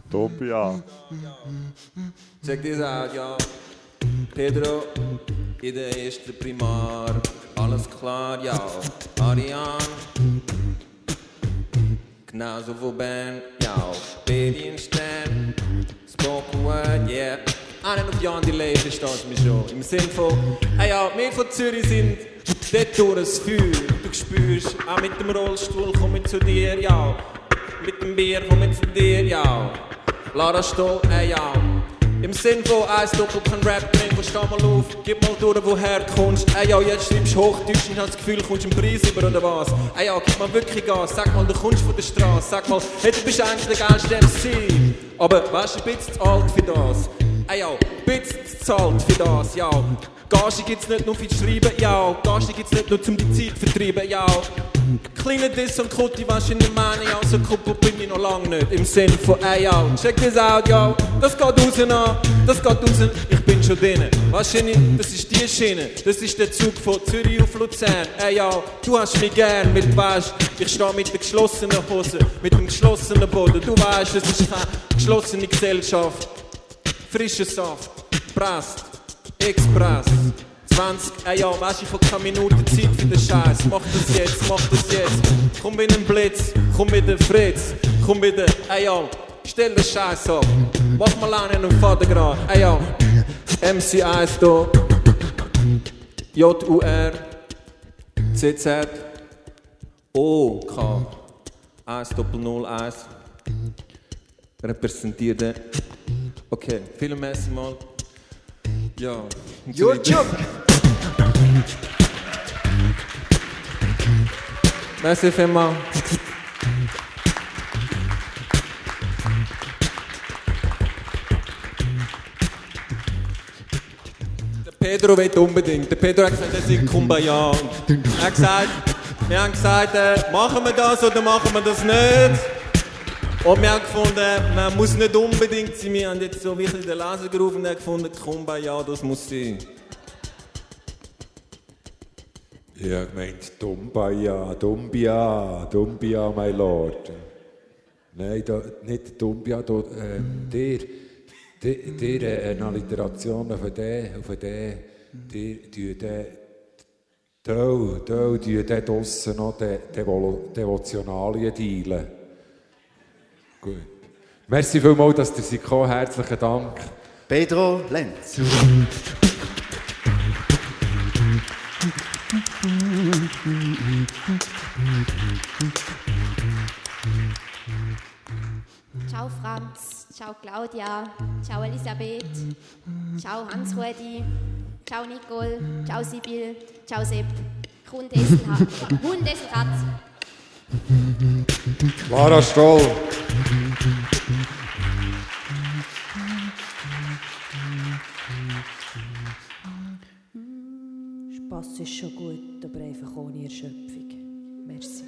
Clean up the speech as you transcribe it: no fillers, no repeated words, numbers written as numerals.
Topia. Check this out, ja. Pedro, in der ersten Primar. Alles klar, ja. Ariane. Genauso wo Ben, ja. Medienstern. Spoken Word, yeah. Einen auf Jan Delay, verstehst du mich schon. Im Sinn von, hey ja, wir von Zürich sind dort durch das Feuer. Du spürst, auch mit dem Rollstuhl komm ich zu dir, ja. Mit dem Bier komm ich zu dir, ja. Lara Stoll, hey ja. Im Sinn von, eins Doppel kein Rap drin, wo steh mal auf, gib mal durch, woher du kommst. Ey ja, jetzt schreibst du Hochdeutsch und hast das Gefühl, kommst du einen Preis über oder was? Ey ja, gib mal wirklich Gas, sag mal, du kommst von der Straße, sag mal, hey, du bist eigentlich der geilste MC. Aber weißt du, ein bisschen zu alt für das. Ey ja, ein bisschen zu zahlt für das, ja. Gage gibt's nicht nur für das Schreiben, ja. Gage gibt's nicht nur zum die Zeit vertreiben, ja. Kleiner Diss und Kutti, was in der Meine, ja, so Kuppel bin ich noch lang nicht. Im Sinn von, ey, ja, check this out, ja. Das geht raus an, das geht raus, ich bin schon drinnen. Weißt du nicht, das ist die Schiene, das ist der Zug von Zürich auf Luzern. Ey, ja, du hast mich gern, weil du weißt, ich stehe mit der geschlossenen Hose, mit dem geschlossenen Boden. Du weißt, es ist keine geschlossene Gesellschaft. Frischer Saft, presst, Express. 20, ey ja, weißt, ich hab keine Minute Zeit für den Scheiß. Mach das jetzt, mach das jetzt. Komm mit dem Blitz, komm mit dem Fritz, komm mit dem, ey ja, stell den Scheiß ab. Mach mal an und Vater grad, ey ja. MC1 da, J-U-R, C-Z, O-K, 1-0-0-1, repräsentierte. Okay, vielen Merci mal. Ja. Your job! Merci vielmals. Der Pedro will unbedingt. Der Pedro hat gesagt, er sei Kumbaya. Er hat gesagt, wir haben gesagt, machen wir das oder machen wir das nicht? Und wir haben gefunden, man muss nicht unbedingt sein. Wir haben jetzt so wirklich den Laser gerufen und haben gefunden, Kumbaya, das muss sein. Ich habe gemeint, Dumbia, my lord. Nein, nicht Dumbia, dir eine Alliteration auf den, dir draussen noch Devotionalien dealen. Gut. Merci vielmals, dass ihr seid gekommen. Herzlichen Dank. Pedro Lenz. Ciao Franz, ciao Claudia, ciao Elisabeth, ciao Hans-Rudi, ciao Nicole, ciao Sibyl, ciao Sepp, Hund Esselhatz. Lara Stoll. Spass ist schon gut, aber einfach ohne Erschöpfung. Merci.